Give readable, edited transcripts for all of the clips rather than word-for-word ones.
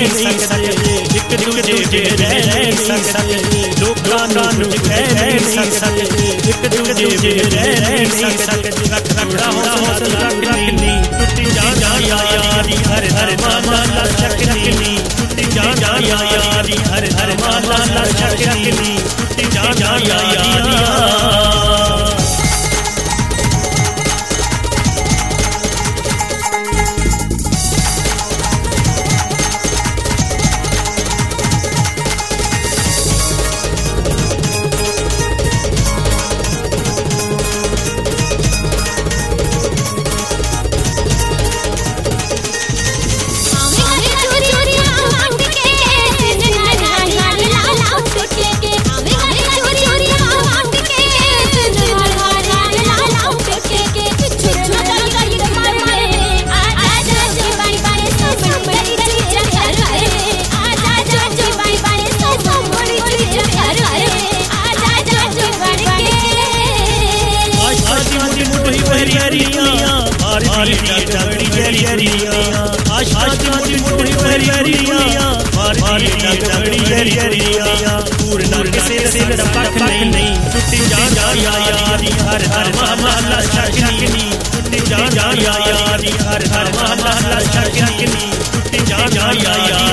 नहीं सकते, एक दूजे ते रह नहीं सकते, लोकां नूं कह नहीं सकते, एक दूजे ते रह नहीं सकते। रखड़ा हौसला रखनी टुटी जानी यारी हर हर माला शकनी, टुटी जानी यारी हर हर माला शकनी, टुटी जानी यारी। पूर्ण किसी से पख नहीं, टुटी जानी यारी हर हर माला शकनी, टुटी जानी यारी हर हर माला शकनी, टुटी जानी यारी।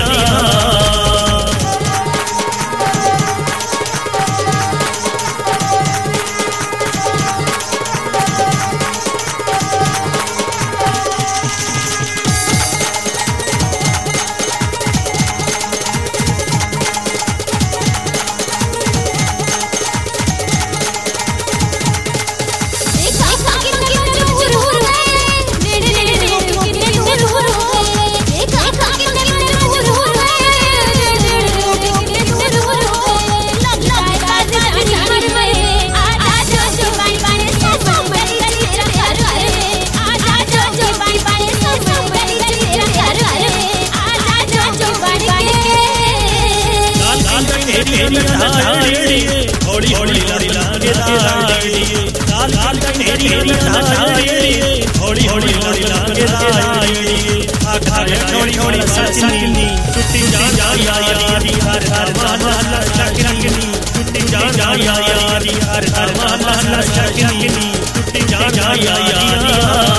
हौली हौली लागे दाड़ी, लाल लाल तेरी दाड़ी, हौली हौली लागे दाड़ी, आखा हौली हौली सकनी, टुटी जानी यारी हर हर माला शकनी, टुटी जानी यारी हर हर माला शकनी, टुटी जानी यारी।